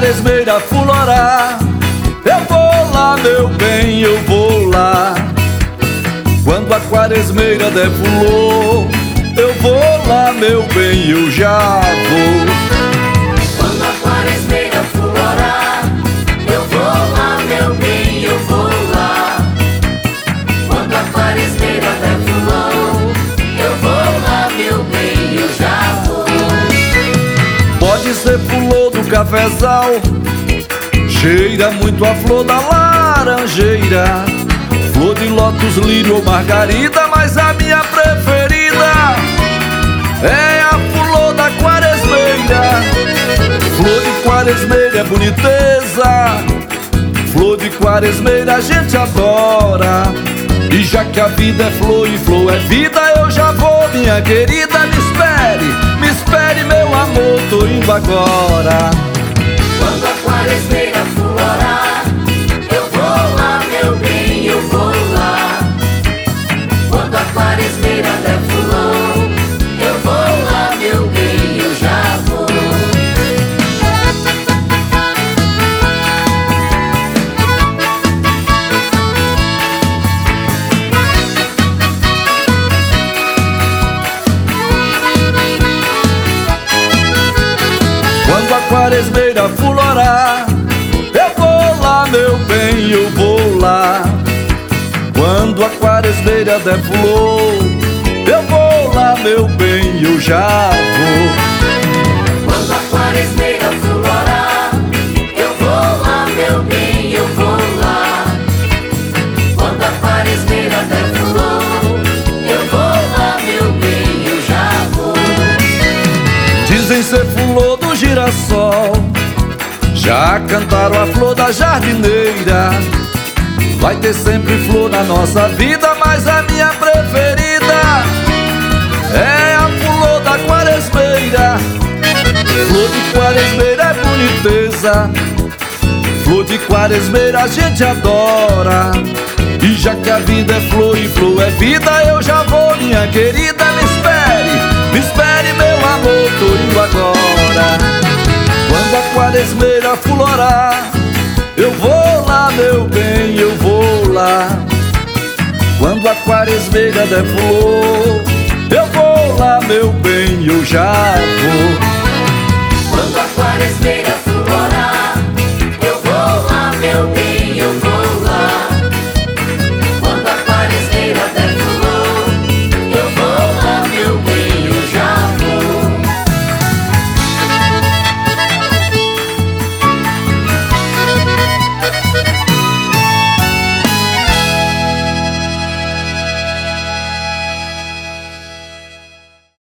quaresmeira florar, eu vou lá, meu bem, eu vou lá. Quando a quaresmeira der flor, eu vou lá, meu bem, eu já vou. Quando a quaresmeira florar, eu vou lá, meu bem, eu vou lá. Quando a quaresmeira der flor, eu vou lá, meu bem, eu já vou. Pode ser flor do cafezal, cheira muito a flor da laranjeira, flor de lótus, lírio ou margarida, mas a minha preferida é a flor da quaresmeira. Flor de quaresmeira é boniteza, flor de quaresmeira a gente adora. E já que a vida é flor e flor é vida, eu já vou, minha querida, me espere, meu amor, tô indo agora. Quando a quaresmeira florar, eu vou lá, meu bem, eu vou lá. Quando a quaresmeira der flor, eu vou lá, meu bem, eu já vou. Quando a quaresmeira florar, eu vou lá, meu bem, eu vou lá. Quando a quaresmeira der flor, eu vou lá, meu bem, eu já vou. Quando a quaresmeira florar, eu vou lá, meu bem, eu vou lá. Quando a quaresmeira der flor, eu vou lá, meu bem, eu já vou. Dizem ser flor do girassol, já cantaram a flor da jardineira. Vai ter sempre flor na nossa vida, mas a minha preferida é a flor da quaresmeira. Flor de quaresmeira é boniteza, flor de quaresmeira a gente adora. E já que a vida é flor e flor é vida, eu já vou, minha querida, me espere, meu amor, tô indo agora. Quando a quaresmeira florar, eu vou lá, meu bem, eu vou lá. Quando a quaresmeira der flor, eu vou lá, meu bem, eu já